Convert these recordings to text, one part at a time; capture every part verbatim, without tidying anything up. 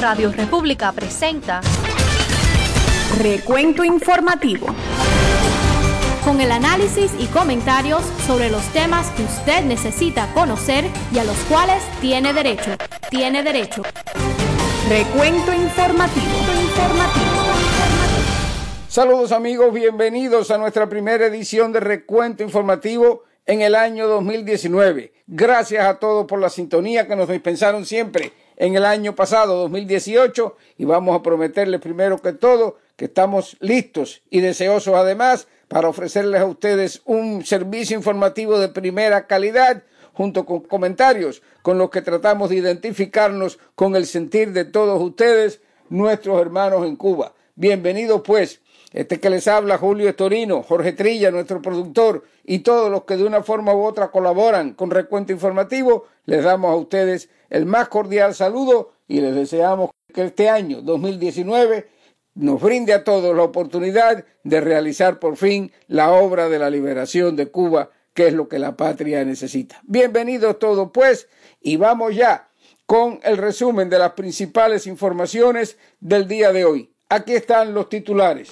Radio República presenta Recuento Informativo, con el análisis y comentarios sobre los temas que usted necesita conocer y a los cuales tiene derecho. Tiene derecho. Recuento Informativo. Informativo. Saludos amigos, bienvenidos a nuestra primera edición de Recuento Informativo en el año dos mil diecinueve. Gracias a todos por la sintonía que nos dispensaron siempre en el año pasado, dos mil dieciocho, y vamos a prometerles primero que todo que estamos listos y deseosos además para ofrecerles a ustedes un servicio informativo de primera calidad, junto con comentarios con los que tratamos de identificarnos con el sentir de todos ustedes, nuestros hermanos en Cuba. Bienvenidos pues. Este que les habla, Julio Estorino, Jorge Trilla, nuestro productor, y todos los que de una forma u otra colaboran con Recuento Informativo, les damos a ustedes el más cordial saludo y les deseamos que este año dos mil diecinueve nos brinde a todos la oportunidad de realizar por fin la obra de la liberación de Cuba, que es lo que la patria necesita. Bienvenidos todos pues, y vamos ya con el resumen de las principales informaciones del día de hoy. Aquí están los titulares.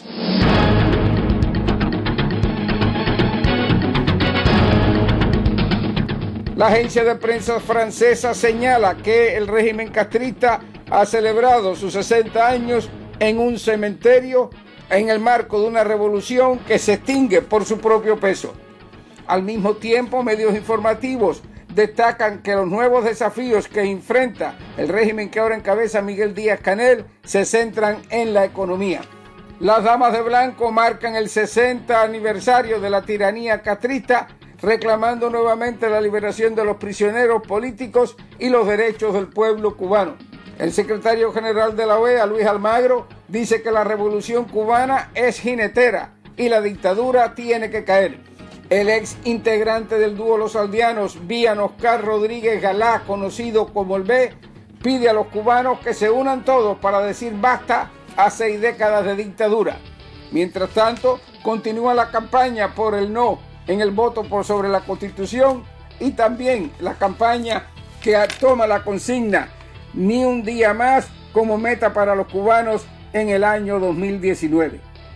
La agencia de prensa francesa señala que el régimen castrista ha celebrado sus sesenta años en un cementerio en el marco de una revolución que se extingue por su propio peso. Al mismo tiempo, medios informativos destacan que los nuevos desafíos que enfrenta el régimen que ahora encabeza Miguel Díaz-Canel se centran en la economía. Las damas de blanco marcan el sesenta aniversario de la tiranía castrista, reclamando nuevamente la liberación de los prisioneros políticos y los derechos del pueblo cubano. El secretario general de la O E A, Luis Almagro, dice que la revolución cubana es jinetera y la dictadura tiene que caer. El ex integrante del dúo Los Aldeanos, Vían Oscar Rodríguez Galá, conocido como el B, pide a los cubanos que se unan todos para decir basta a seis décadas de dictadura. Mientras tanto, continúa la campaña por el no en el voto por sobre la Constitución y también la campaña que toma la consigna ni un día más como meta para los cubanos en el año dos mil diecinueve.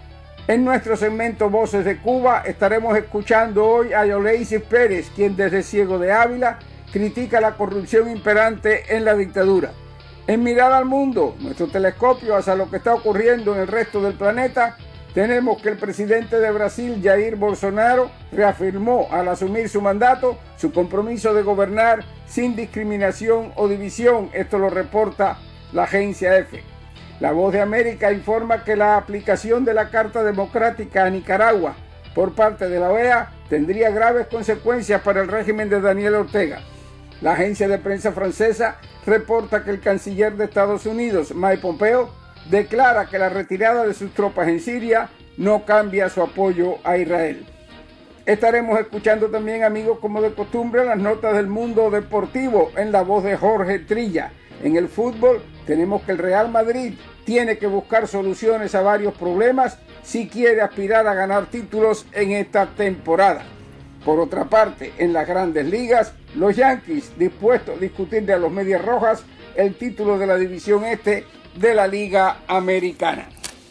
En nuestro segmento Voces de Cuba estaremos escuchando hoy a Yoleisis Pérez, quien desde Ciego de Ávila critica la corrupción imperante en la dictadura. En Mirada al Mundo, nuestro telescopio hacia lo que está ocurriendo en el resto del planeta, tenemos que el presidente de Brasil, Jair Bolsonaro, reafirmó al asumir su mandato su compromiso de gobernar sin discriminación o división. Esto lo reporta la agencia EFE. La Voz de América informa que la aplicación de la Carta Democrática a Nicaragua por parte de la O E A tendría graves consecuencias para el régimen de Daniel Ortega. La agencia de prensa francesa reporta que el canciller de Estados Unidos, Mike Pompeo, declara que la retirada de sus tropas en Siria no cambia su apoyo a Israel. Estaremos escuchando también, amigos, como de costumbre, las notas del mundo deportivo en la voz de Jorge Trilla. En el fútbol tenemos que el Real Madrid tiene que buscar soluciones a varios problemas si quiere aspirar a ganar títulos en esta temporada. Por otra parte, en las grandes ligas, los Yankees dispuestos a discutirle a los Medias Rojas el título de la división este de la Liga Americana.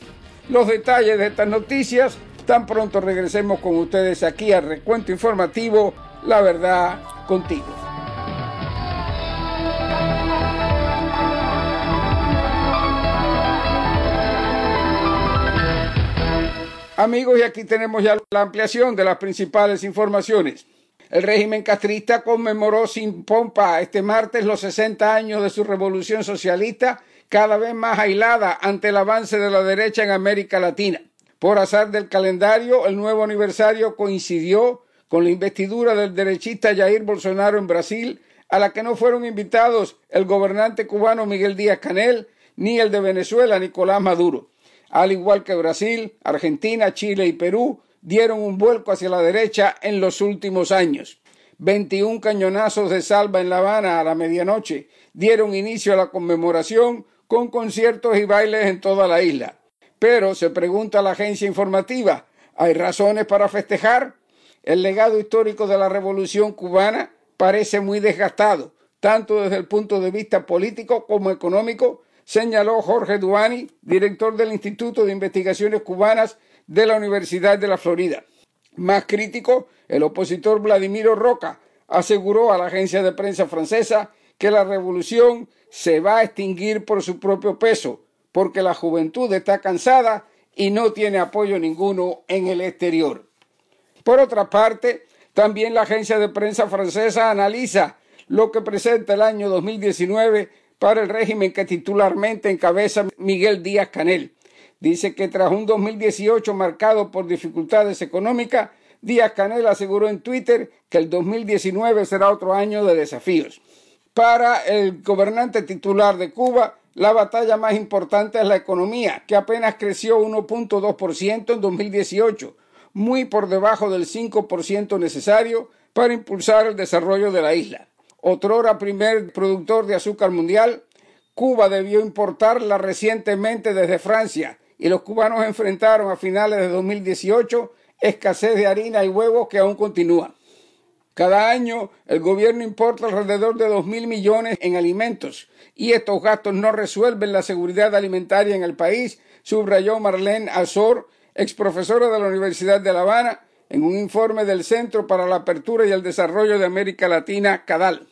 Los detalles de estas noticias, tan pronto regresemos con ustedes aquí al Recuento Informativo, La Verdad Contigo. Amigos, y aquí tenemos ya la ampliación de las principales informaciones. El régimen castrista conmemoró sin pompa este martes los sesenta años de su revolución socialista, cada vez más aislada ante el avance de la derecha en América Latina. Por azar del calendario, el nuevo aniversario coincidió con la investidura del derechista Jair Bolsonaro en Brasil, a la que no fueron invitados el gobernante cubano Miguel Díaz-Canel ni el de Venezuela Nicolás Maduro. Al igual que Brasil, Argentina, Chile y Perú dieron un vuelco hacia la derecha en los últimos años. veintiún cañonazos de salva en La Habana a la medianoche dieron inicio a la conmemoración con conciertos y bailes en toda la isla. Pero, se pregunta la agencia informativa, ¿hay razones para festejar? El legado histórico de la Revolución cubana parece muy desgastado, tanto desde el punto de vista político como económico, señaló Jorge Duani, director del Instituto de Investigaciones Cubanas de la Universidad de la Florida. Más crítico, el opositor Vladimiro Roca aseguró a la agencia de prensa francesa que la revolución se va a extinguir por su propio peso, porque la juventud está cansada y no tiene apoyo ninguno en el exterior. Por otra parte, también la agencia de prensa francesa analiza lo que presenta el año dos mil diecinueve para el régimen que titularmente encabeza Miguel Díaz-Canel. Dice que tras un dos mil dieciocho marcado por dificultades económicas, Díaz-Canel aseguró en Twitter que el dos mil diecinueve será otro año de desafíos. Para el gobernante titular de Cuba, la batalla más importante es la economía, que apenas creció uno punto dos por ciento en dos mil dieciocho, muy por debajo del cinco por ciento necesario para impulsar el desarrollo de la isla. Otrora primer productor de azúcar mundial, Cuba debió importarla recientemente desde Francia y los cubanos enfrentaron a finales de dos mil dieciocho escasez de harina y huevos que aún continúa. Cada año el gobierno importa alrededor de dos mil millones en alimentos y estos gastos no resuelven la seguridad alimentaria en el país, subrayó Marlene Azor, exprofesora de la Universidad de La Habana, en un informe del Centro para la Apertura y el Desarrollo de América Latina, CADAL.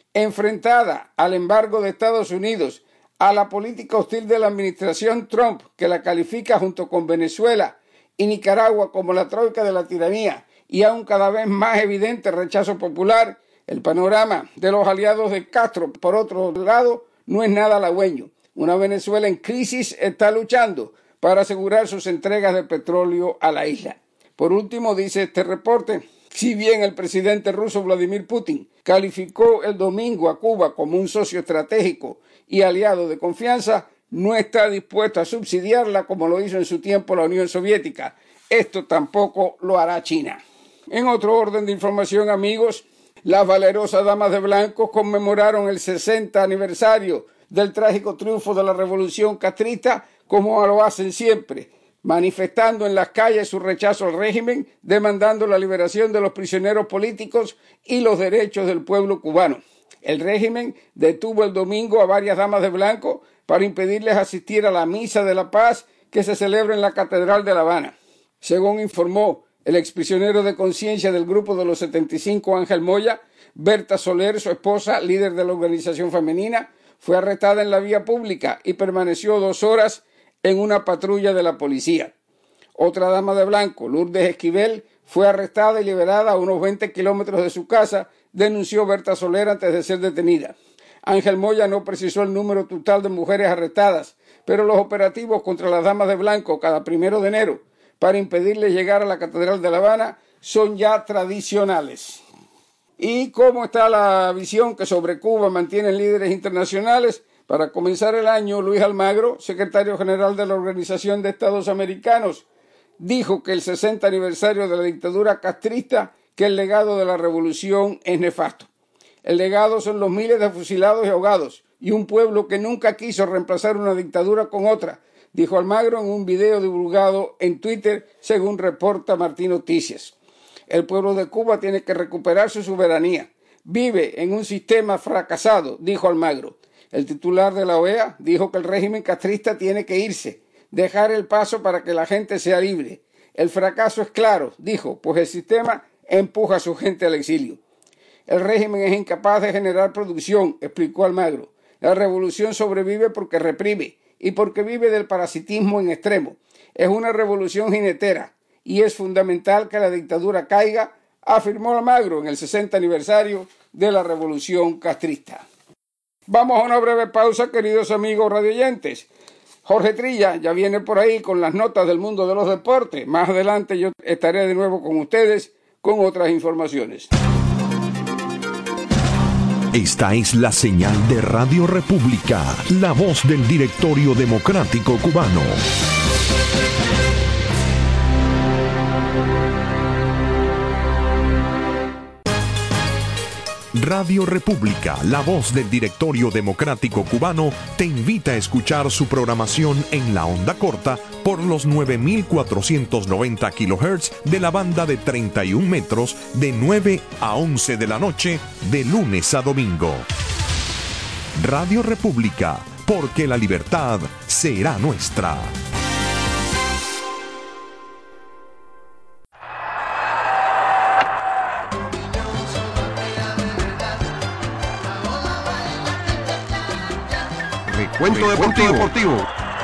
Enfrentada al embargo de Estados Unidos, a la política hostil de la administración Trump, que la califica junto con Venezuela y Nicaragua como la troika de la tiranía, y a un cada vez más evidente rechazo popular, el panorama de los aliados de Castro, por otro lado, no es nada halagüeño. Una Venezuela en crisis está luchando para asegurar sus entregas de petróleo a la isla. Por último, dice este reporte, si bien el presidente ruso Vladimir Putin calificó el domingo a Cuba como un socio estratégico y aliado de confianza, no está dispuesto a subsidiarla como lo hizo en su tiempo la Unión Soviética. Esto tampoco lo hará China. En otro orden de información, amigos, las valerosas damas de blanco conmemoraron el sesenta aniversario del trágico triunfo de la revolución castrista, como lo hacen siempre, manifestando en las calles su rechazo al régimen, demandando la liberación de los prisioneros políticos y los derechos del pueblo cubano. El régimen detuvo el domingo a varias damas de blanco para impedirles asistir a la misa de la paz que se celebra en la Catedral de La Habana. Según informó el exprisionero de conciencia del grupo de los setenta y cinco, Ángel Moya, Berta Soler, su esposa, líder de la organización femenina, fue arrestada en la vía pública y permaneció dos horas en una patrulla de la policía. Otra dama de blanco, Lourdes Esquivel, fue arrestada y liberada a unos veinte kilómetros de su casa, denunció Berta Soler antes de ser detenida. Ángel Moya no precisó el número total de mujeres arrestadas, pero los operativos contra las damas de blanco cada primero de enero para impedirles llegar a la Catedral de La Habana son ya tradicionales. ¿Y cómo está la visión que sobre Cuba mantienen líderes internacionales? Para comenzar el año, Luis Almagro, secretario general de la Organización de Estados Americanos, dijo que el sesenta aniversario de la dictadura castrista, que el legado de la revolución es nefasto. El legado son los miles de fusilados y ahogados y un pueblo que nunca quiso reemplazar una dictadura con otra, dijo Almagro en un video divulgado en Twitter, según reporta Martín Noticias. El pueblo de Cuba tiene que recuperar su soberanía. Vive en un sistema fracasado, dijo Almagro. El titular de la O E A dijo que el régimen castrista tiene que irse, dejar el paso para que la gente sea libre. El fracaso es claro, dijo, pues el sistema empuja a su gente al exilio. El régimen es incapaz de generar producción, explicó Almagro. La revolución sobrevive porque reprime y porque vive del parasitismo en extremo. Es una revolución jinetera y es fundamental que la dictadura caiga, afirmó Almagro en el sesenta aniversario de la revolución castrista. Vamos a una breve pausa, queridos amigos radioyentes. Jorge Trilla ya viene por ahí con las notas del mundo de los deportes. Más adelante yo estaré de nuevo con ustedes con otras informaciones. Esta es la señal de Radio República, la voz del Directorio Democrático Cubano. Radio República, la voz del Directorio Democrático Cubano, te invita a escuchar su programación en la onda corta por los nueve mil cuatrocientos noventa kilohertz de la banda de treinta y un metros de nueve a once de la noche de lunes a domingo. Radio República, porque la libertad será nuestra. Recuento deportivo. deportivo.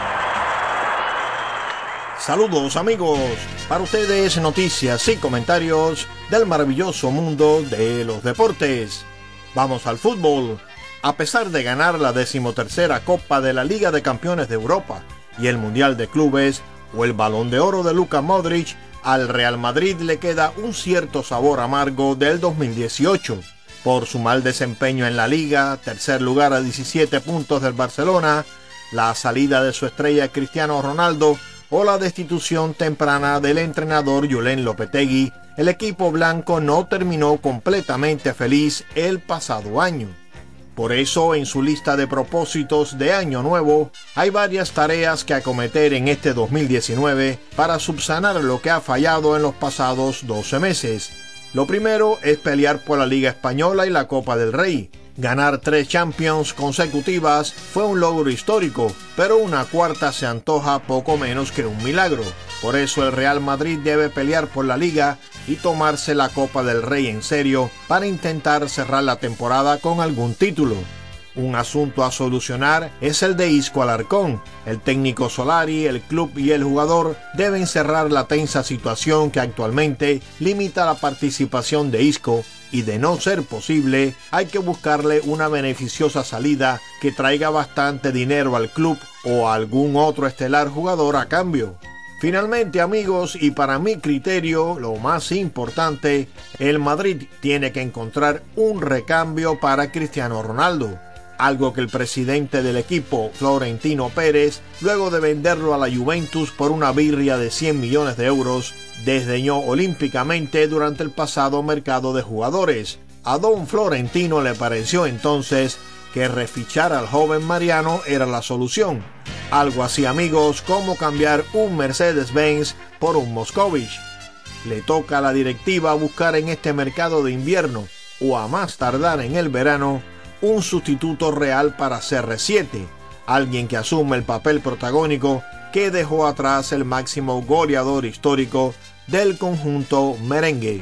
Saludos amigos, para ustedes noticias y comentarios del maravilloso mundo de los deportes. Vamos al fútbol. A pesar de ganar la decimotercera Copa de la Liga de Campeones de Europa y el Mundial de Clubes o el Balón de Oro de Luka Modric, al Real Madrid le queda un cierto sabor amargo del dos mil dieciocho. Por su mal desempeño en la Liga, tercer lugar a diecisiete puntos del Barcelona, la salida de su estrella Cristiano Ronaldo o la destitución temprana del entrenador Julen Lopetegui, el equipo blanco no terminó completamente feliz el pasado año. Por eso, en su lista de propósitos de año nuevo, hay varias tareas que acometer en este dos mil diecinueve para subsanar lo que ha fallado en los pasados doce meses. Lo primero es pelear por la Liga Española y la Copa del Rey. Ganar tres Champions consecutivas fue un logro histórico, pero una cuarta se antoja poco menos que un milagro. Por eso el Real Madrid debe pelear por la Liga y tomarse la Copa del Rey en serio para intentar cerrar la temporada con algún título. Un asunto a solucionar es el de Isco Alarcón. El técnico Solari, el club y el jugador deben cerrar la tensa situación que actualmente limita la participación de Isco, y de no ser posible, hay que buscarle una beneficiosa salida que traiga bastante dinero al club o a algún otro estelar jugador a cambio. Finalmente, amigos, y para mi criterio, lo más importante, el Madrid tiene que encontrar un recambio para Cristiano Ronaldo. Algo que el presidente del equipo, Florentino Pérez, luego de venderlo a la Juventus por una birria de cien millones de euros, desdeñó olímpicamente durante el pasado mercado de jugadores. A don Florentino le pareció entonces que refichar al joven Mariano era la solución. Algo así, amigos, como cambiar un Mercedes-Benz por un Moscovich. Le toca a la directiva buscar en este mercado de invierno, o a más tardar en el verano, un sustituto real para C R siete, alguien que asume el papel protagónico que dejó atrás el máximo goleador histórico del conjunto merengue.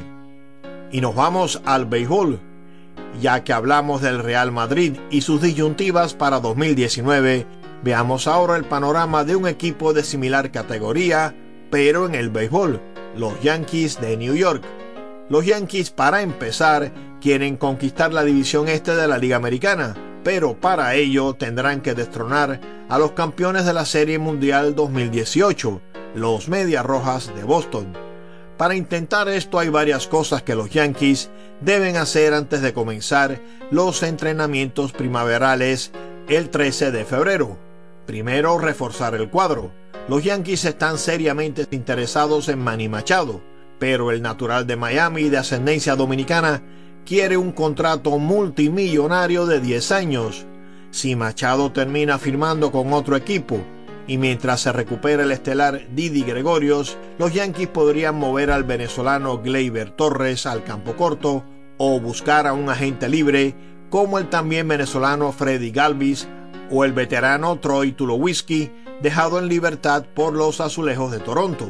Y nos vamos al béisbol. Ya que hablamos del Real Madrid y sus disyuntivas para dos mil diecinueve, veamos ahora el panorama de un equipo de similar categoría, pero en el béisbol, los Yankees de New York. Los Yankees, para empezar, quieren conquistar la división este de la Liga Americana, pero para ello tendrán que destronar a los campeones de la Serie Mundial dos mil dieciocho, los Medias Rojas de Boston. Para intentar esto hay varias cosas que los Yankees deben hacer antes de comenzar los entrenamientos primaverales el trece de febrero. Primero, reforzar el cuadro. Los Yankees están seriamente interesados en Manny Machado, pero el natural de Miami de ascendencia dominicana quiere un contrato multimillonario de diez años. Si Machado termina firmando con otro equipo y mientras se recupera el estelar Didi Gregorius, los Yankees podrían mover al venezolano Gleyber Torres al campo corto o buscar a un agente libre como el también venezolano Freddy Galvis o el veterano Troy Tulowitzki, dejado en libertad por los Azulejos de Toronto.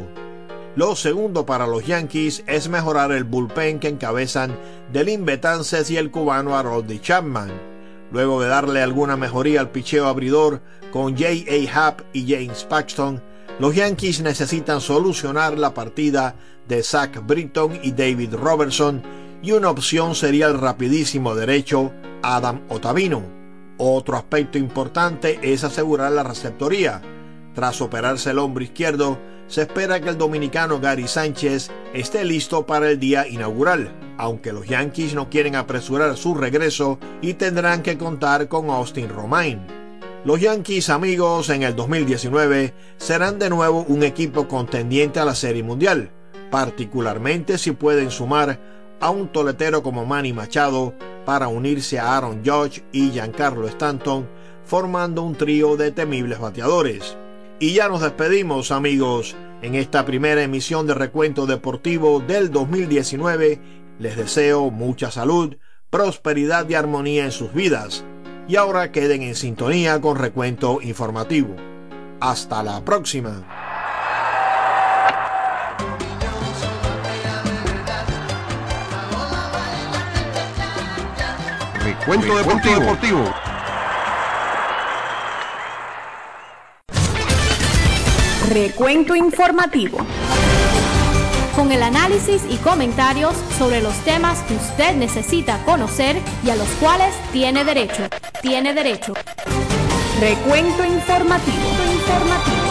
Lo segundo para los Yankees es mejorar el bullpen que encabezan Delin Betances y el cubano Harold Chapman. Luego de darle alguna mejoría al picheo abridor con J A. Happ y James Paxton, los Yankees necesitan solucionar la partida de Zach Britton y David Robertson, y una opción sería el rapidísimo derecho Adam Ottavino. Otro aspecto importante es asegurar la receptoría. Tras operarse el hombro izquierdo, se espera que el dominicano Gary Sánchez esté listo para el día inaugural, aunque los Yankees no quieren apresurar su regreso y tendrán que contar con Austin Romain. Los Yankees, amigos, en el dos mil diecinueve serán de nuevo un equipo contendiente a la Serie Mundial, particularmente si pueden sumar a un toletero como Manny Machado para unirse a Aaron Judge y Giancarlo Stanton, formando un trío de temibles bateadores. Y ya nos despedimos, amigos. En esta primera emisión de Recuento Deportivo del dos mil diecinueve, les deseo mucha salud, prosperidad y armonía en sus vidas. Y ahora queden en sintonía con Recuento Informativo. Hasta la próxima. Recuento deportivo. deportivo. Recuento informativo. Con el análisis y comentarios sobre los temas que usted necesita conocer y a los cuales tiene derecho. Tiene derecho. Recuento informativo. informativo.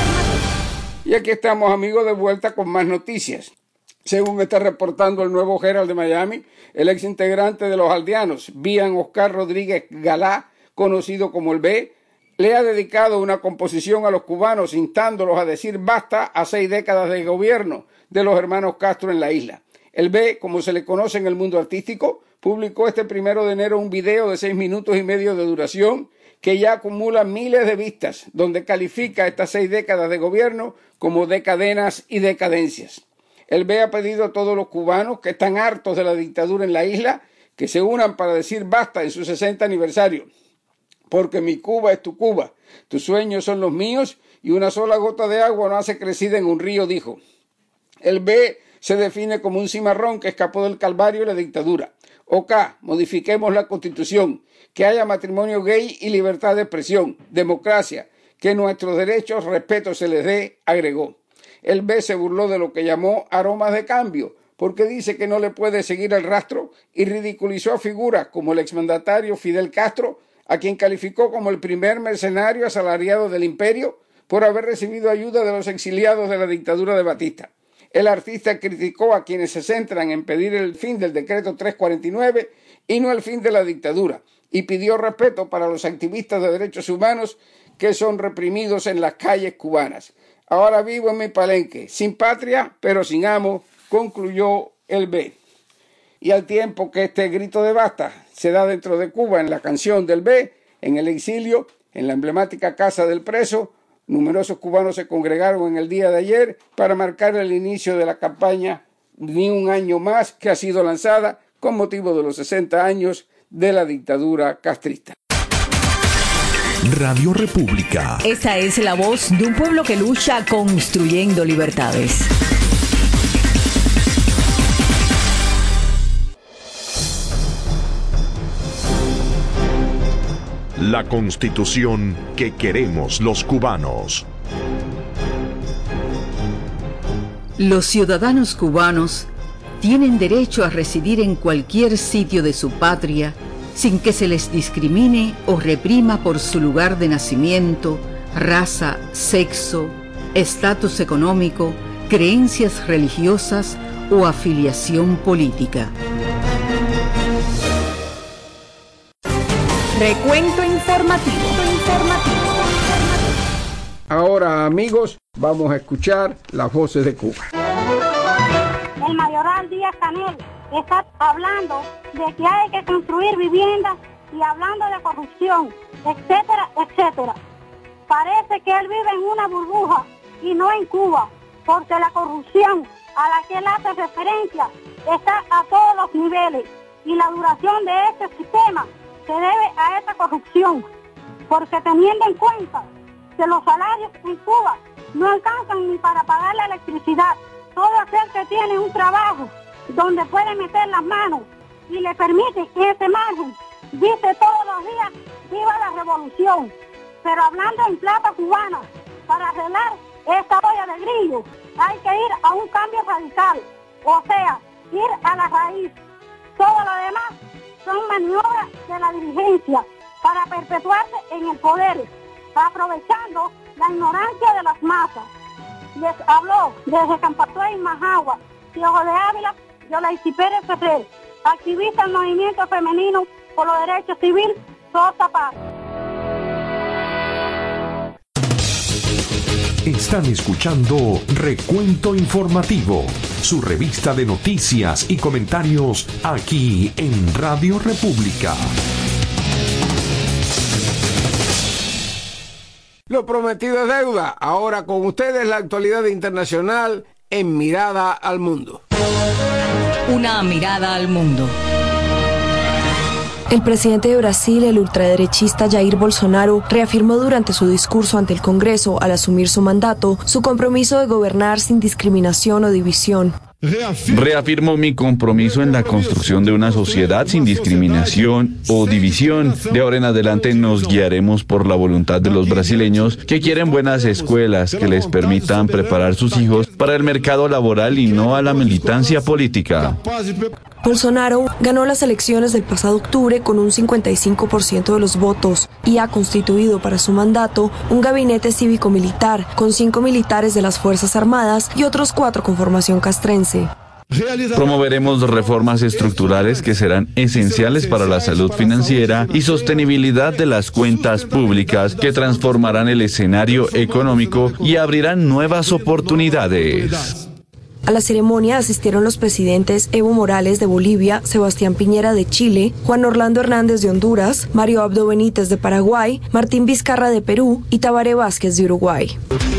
Y aquí estamos, amigos, de vuelta con más noticias. Según está reportando el Nuevo Herald de Miami, el ex integrante de los aldeanos, Bian Oscar Rodríguez Galá, conocido como el B, le ha dedicado una composición a los cubanos instándolos a decir basta a seis décadas de gobierno de los hermanos Castro en la isla. El B, como se le conoce en el mundo artístico, publicó este primero de enero un video de seis minutos y medio de duración que ya acumula miles de vistas, donde califica estas seis décadas de gobierno como decadenas y decadencias. El B ha pedido a todos los cubanos que están hartos de la dictadura en la isla que se unan para decir basta en su sesenta aniversario. Porque mi Cuba es tu Cuba, tus sueños son los míos y una sola gota de agua no hace crecida en un río, dijo. El B se define como un cimarrón que escapó del calvario y la dictadura. OK, modifiquemos la Constitución, que haya matrimonio gay y libertad de expresión, democracia, que nuestros derechos, respeto se les dé, agregó. El B se burló de lo que llamó aromas de cambio, porque dice que no le puede seguir el rastro y ridiculizó a figuras como el exmandatario Fidel Castro, a quien calificó como el primer mercenario asalariado del imperio por haber recibido ayuda de los exiliados de la dictadura de Batista. El artista criticó a quienes se centran en pedir el fin del decreto trescientos cuarenta y nueve y no el fin de la dictadura, y pidió respeto para los activistas de derechos humanos que son reprimidos en las calles cubanas. Ahora vivo en mi palenque, sin patria, pero sin amo, concluyó el B. Y al tiempo que este grito de basta se da dentro de Cuba en la canción del B, en el exilio, en la emblemática Casa del Preso, numerosos cubanos se congregaron en el día de ayer para marcar el inicio de la campaña Ni un año más, que ha sido lanzada con motivo de los sesenta años de la dictadura castrista. Radio República. Esta es la voz de un pueblo que lucha construyendo libertades. La Constitución que queremos los cubanos. Los ciudadanos cubanos tienen derecho a residir en cualquier sitio de su patria sin que se les discrimine o reprima por su lugar de nacimiento, raza, sexo, estatus económico, creencias religiosas o afiliación política. Recuento informativo. informativo. Ahora, amigos, vamos a escuchar las voces de Cuba. El mayoral Díaz Canel está hablando de que hay que construir viviendas y hablando de corrupción, etcétera, etcétera. Parece que él vive en una burbuja y no en Cuba, porque la corrupción a la que él hace referencia está a todos los niveles y la duración de este sistema se debe a esa corrupción, porque teniendo en cuenta que los salarios en Cuba no alcanzan ni para pagar la electricidad, todo aquel que tiene un trabajo donde puede meter las manos y le permite ese margen, dice todos los días, viva la revolución. Pero hablando en plata cubana, para arreglar esta olla de grillo, hay que ir a un cambio radical, o sea, ir a la raíz. Todo lo demás son maniobras de la dirigencia para perpetuarse en el poder, aprovechando la ignorancia de las masas. Les habló desde Campatué y Majagua, Ojo de Ávila, Yolaisi Pérez Ferrer, activista del movimiento femenino por los derechos civiles, Sosa Paz. Están escuchando Recuento Informativo, su revista de noticias y comentarios aquí en Radio República. Lo prometido es deuda. Ahora con ustedes la actualidad internacional en Mirada al Mundo. Una mirada al mundo. El presidente de Brasil, el ultraderechista Jair Bolsonaro, reafirmó durante su discurso ante el Congreso al asumir su mandato su compromiso de gobernar sin discriminación o división. Reafirmo mi compromiso en la construcción de una sociedad sin discriminación o división. De ahora en adelante nos guiaremos por la voluntad de los brasileños que quieren buenas escuelas que les permitan preparar sus hijos para el mercado laboral y no a la militancia política. Bolsonaro ganó las elecciones del pasado octubre con un cincuenta y cinco por ciento de los votos y ha constituido para su mandato un gabinete cívico-militar con cinco militares de las Fuerzas Armadas y otros cuatro con formación castrense. Promoveremos reformas estructurales que serán esenciales para la salud financiera y sostenibilidad de las cuentas públicas que transformarán el escenario económico y abrirán nuevas oportunidades. A la ceremonia asistieron los presidentes Evo Morales de Bolivia, Sebastián Piñera de Chile, Juan Orlando Hernández de Honduras, Mario Abdo Benítez de Paraguay, Martín Vizcarra de Perú y Tabaré Vázquez de Uruguay.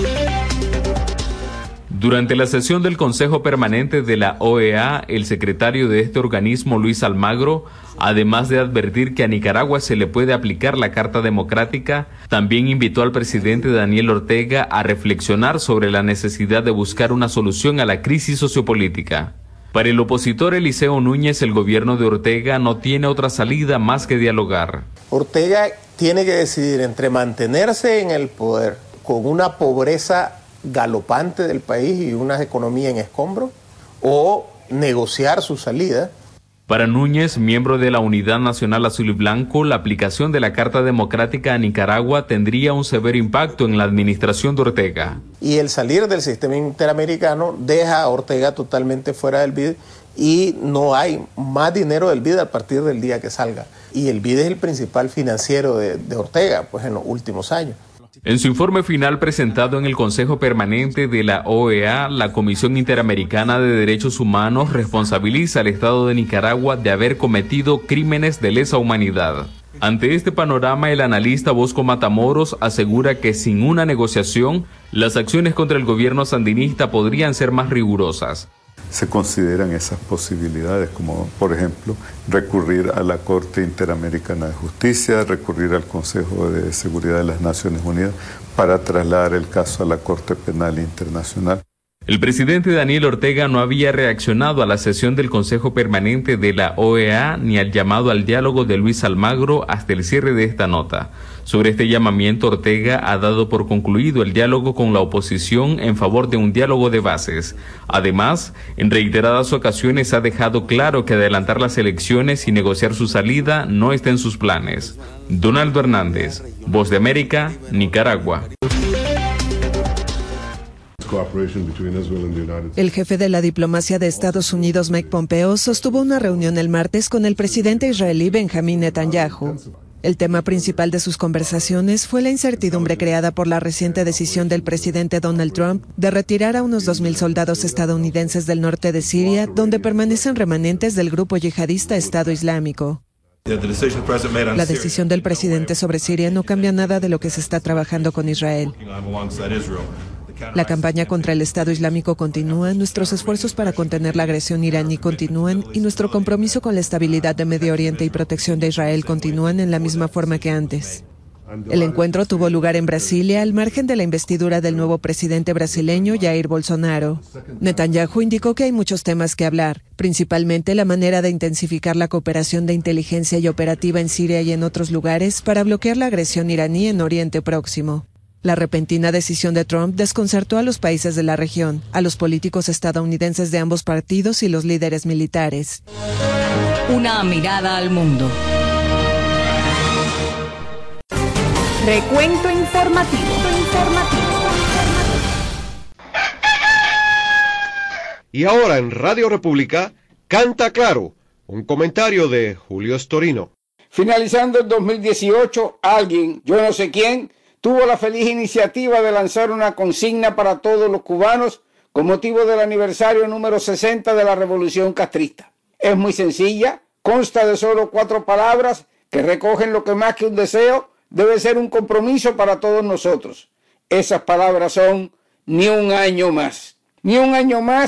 Durante la sesión del Consejo Permanente de la O E A, el secretario de este organismo, Luis Almagro, además de advertir que a Nicaragua se le puede aplicar la Carta Democrática, también invitó al presidente Daniel Ortega a reflexionar sobre la necesidad de buscar una solución a la crisis sociopolítica. Para el opositor Eliseo Núñez, el gobierno de Ortega no tiene otra salida más que dialogar. Ortega tiene que decidir entre mantenerse en el poder con una pobreza galopante del país y una economía en escombros, o negociar su salida. Para Núñez, miembro de la Unidad Nacional Azul y Blanco, la aplicación de la Carta Democrática a Nicaragua tendría un severo impacto en la administración de Ortega. Y el salir del sistema interamericano deja a Ortega totalmente fuera del B I D y no hay más dinero del B I D a partir del día que salga. Y el B I D es el principal financiero de, de Ortega, pues en los últimos años. En su informe final presentado en el Consejo Permanente de la O E A, la Comisión Interamericana de Derechos Humanos responsabiliza al Estado de Nicaragua de haber cometido crímenes de lesa humanidad. Ante este panorama, el analista Bosco Matamoros asegura que sin una negociación, las acciones contra el gobierno sandinista podrían ser más rigurosas. Se consideran esas posibilidades, como por ejemplo recurrir a la Corte Interamericana de Justicia, recurrir al Consejo de Seguridad de las Naciones Unidas para trasladar el caso a la Corte Penal Internacional. El presidente Daniel Ortega no había reaccionado a la sesión del Consejo Permanente de la O E A ni al llamado al diálogo de Luis Almagro hasta el cierre de esta nota. Sobre este llamamiento, Ortega ha dado por concluido el diálogo con la oposición en favor de un diálogo de bases. Además, en reiteradas ocasiones ha dejado claro que adelantar las elecciones y negociar su salida no está en sus planes. Donaldo Hernández, Voz de América, Nicaragua. El jefe de la diplomacia de Estados Unidos, Mike Pompeo, sostuvo una reunión el martes con el presidente israelí Benjamín Netanyahu. El tema principal de sus conversaciones fue la incertidumbre creada por la reciente decisión del presidente Donald Trump de retirar a unos dos mil soldados estadounidenses del norte de Siria, donde permanecen remanentes del grupo yihadista Estado Islámico. La decisión del presidente sobre Siria no cambia nada de lo que se está trabajando con Israel. La campaña contra el Estado Islámico continúa, nuestros esfuerzos para contener la agresión iraní continúan y nuestro compromiso con la estabilidad de Medio Oriente y protección de Israel continúan en la misma forma que antes. El encuentro tuvo lugar en Brasilia al margen de la investidura del nuevo presidente brasileño Jair Bolsonaro. Netanyahu indicó que hay muchos temas que hablar, principalmente la manera de intensificar la cooperación de inteligencia y operativa en Siria y en otros lugares para bloquear la agresión iraní en Oriente Próximo. La repentina decisión de Trump desconcertó a los países de la región, a los políticos estadounidenses de ambos partidos y los líderes militares. Una mirada al mundo. Recuento informativo. Y ahora en Radio República, Canta Claro, un comentario de Julio Storino. Finalizando el dos mil dieciocho, alguien, yo no sé quién, tuvo la feliz iniciativa de lanzar una consigna para todos los cubanos con motivo del aniversario número sesenta de la Revolución Castrista. Es muy sencilla, consta de solo cuatro palabras que recogen lo que más que un deseo debe ser un compromiso para todos nosotros. Esas palabras son: ni un año más. Ni un año más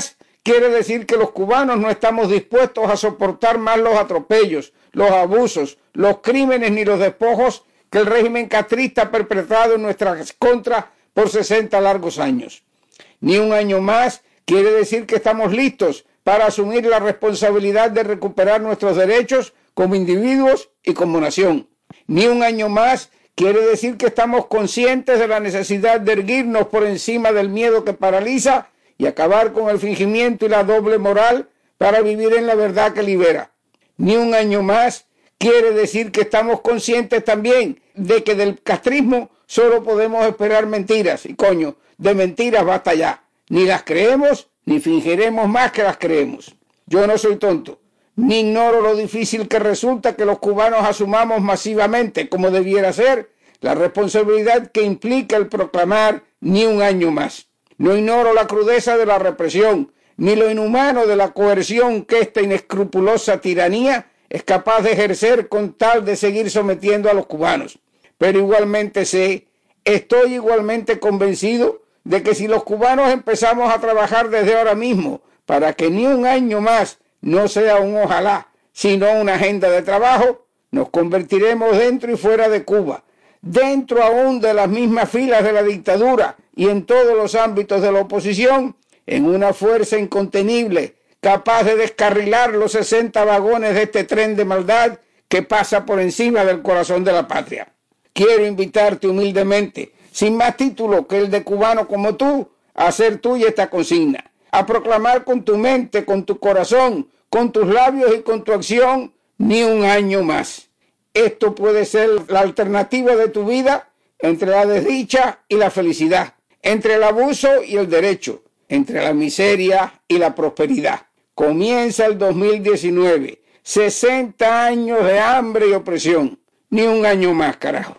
quiere decir que los cubanos no estamos dispuestos a soportar más los atropellos, los abusos, los crímenes ni los despojos que el régimen castrista ha perpetrado en nuestras contras por sesenta largos años. Ni un año más quiere decir que estamos listos para asumir la responsabilidad de recuperar nuestros derechos como individuos y como nación. Ni un año más quiere decir que estamos conscientes de la necesidad de erguirnos por encima del miedo que paraliza y acabar con el fingimiento y la doble moral para vivir en la verdad que libera. Ni un año más quiere decir que estamos conscientes también de que del castrismo solo podemos esperar mentiras. Y coño, de mentiras basta ya. Ni las creemos, ni fingiremos más que las creemos. Yo no soy tonto, ni ignoro lo difícil que resulta que los cubanos asumamos masivamente, como debiera ser, la responsabilidad que implica el proclamar ni un año más. No ignoro la crudeza de la represión, ni lo inhumano de la coerción que esta inescrupulosa tiranía es capaz de ejercer con tal de seguir sometiendo a los cubanos. Pero igualmente sé, estoy igualmente convencido de que si los cubanos empezamos a trabajar desde ahora mismo para que ni un año más no sea un ojalá, sino una agenda de trabajo, nos convertiremos dentro y fuera de Cuba, dentro aún de las mismas filas de la dictadura y en todos los ámbitos de la oposición, en una fuerza incontenible, capaz de descarrilar los sesenta vagones de este tren de maldad que pasa por encima del corazón de la patria. Quiero invitarte humildemente, sin más título que el de cubano como tú, a hacer tuya esta consigna, a proclamar con tu mente, con tu corazón, con tus labios y con tu acción, ni un año más. Esto puede ser la alternativa de tu vida entre la desdicha y la felicidad, entre el abuso y el derecho, entre la miseria y la prosperidad. Comienza el dos mil diecinueve, sesenta años de hambre y opresión, ni un año más, carajo.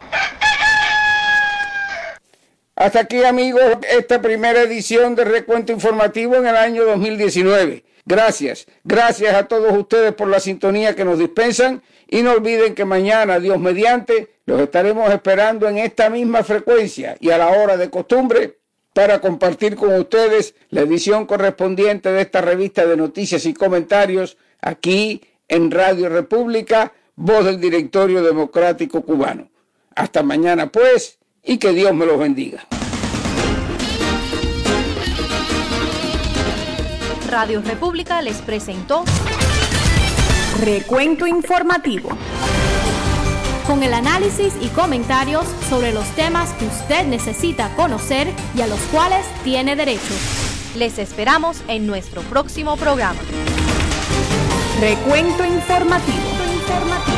Hasta aquí, amigos, esta primera edición de Recuento Informativo en el año dos mil diecinueve. Gracias, gracias a todos ustedes por la sintonía que nos dispensan y no olviden que mañana, Dios mediante, los estaremos esperando en esta misma frecuencia y a la hora de costumbre para compartir con ustedes la edición correspondiente de esta revista de noticias y comentarios aquí en Radio República, voz del Directorio Democrático Cubano. Hasta mañana, pues, y que Dios me los bendiga. Radio República les presentó Recuento Informativo, con el análisis y comentarios sobre los temas que usted necesita conocer y a los cuales tiene derecho. Les esperamos en nuestro próximo programa. Recuento Informativo. Informativo.